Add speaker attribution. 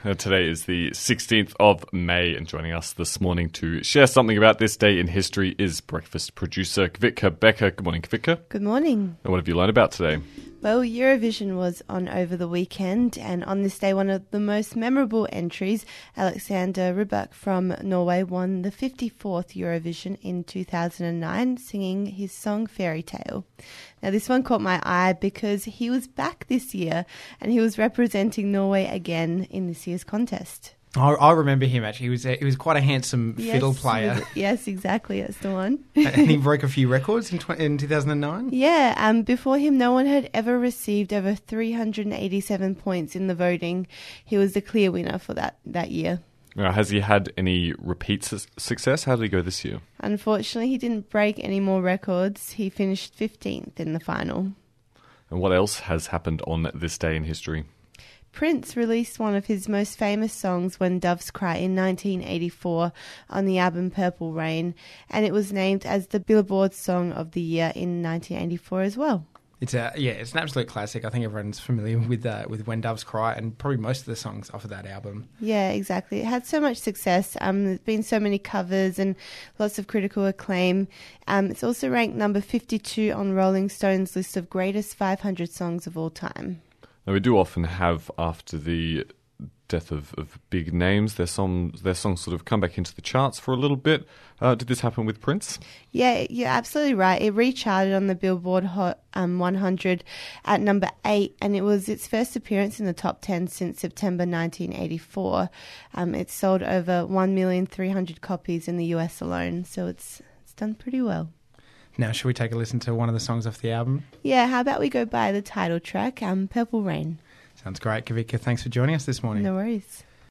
Speaker 1: Today is the 16th of May, and joining us this morning to share something about this day in history is breakfast producer Kvitka Becker. Good morning, Kvitka.
Speaker 2: Good morning.
Speaker 1: And what have you learned about today?
Speaker 2: Well, Eurovision was on over the weekend, and on this day, one of the most memorable entries, Alexander Rybak from Norway, won the 54th Eurovision in 2009, singing his song Fairy Tale. Now, this one caught my eye because he was back this year, and he was representing Norway again in this year's contest.
Speaker 3: I remember him, actually. He was quite a handsome fiddle player.
Speaker 2: Yes, exactly. That's the one.
Speaker 3: And he broke a few records in 2009?
Speaker 2: Yeah. Before him, no one had ever received over 387 points in the voting. He was the clear winner for that year.
Speaker 1: Has he had any repeat success? How did he go this year?
Speaker 2: Unfortunately, he didn't break any more records. He finished 15th in the final.
Speaker 1: And what else has happened on this day in history?
Speaker 2: Prince released one of his most famous songs, When Doves Cry, in 1984 on the album Purple Rain, and it was named as the Billboard Song of the Year in 1984 as well.
Speaker 3: It's an absolute classic. I think everyone's familiar with When Doves Cry and probably most of the songs off of that album.
Speaker 2: Yeah, exactly. It had so much success. There's been so many covers and lots of critical acclaim. It's also ranked number 52 on Rolling Stone's list of greatest 500 songs of all time.
Speaker 1: Now, we do often have, after the death of big names, their songs sort of come back into the charts for a little bit. Did this happen with Prince? Yeah,
Speaker 2: you're absolutely right. It recharted on the Billboard Hot 100 at number 8, and it was its first appearance in the top 10 since September 1984. It sold over 1,300,000 copies in the US alone, so it's done pretty well.
Speaker 3: Now, should we take a listen to one of the songs off the album?
Speaker 2: Yeah, how about we go by the title track, Purple Rain.
Speaker 3: Sounds great, Kvitka. Thanks for joining us this morning.
Speaker 2: No worries.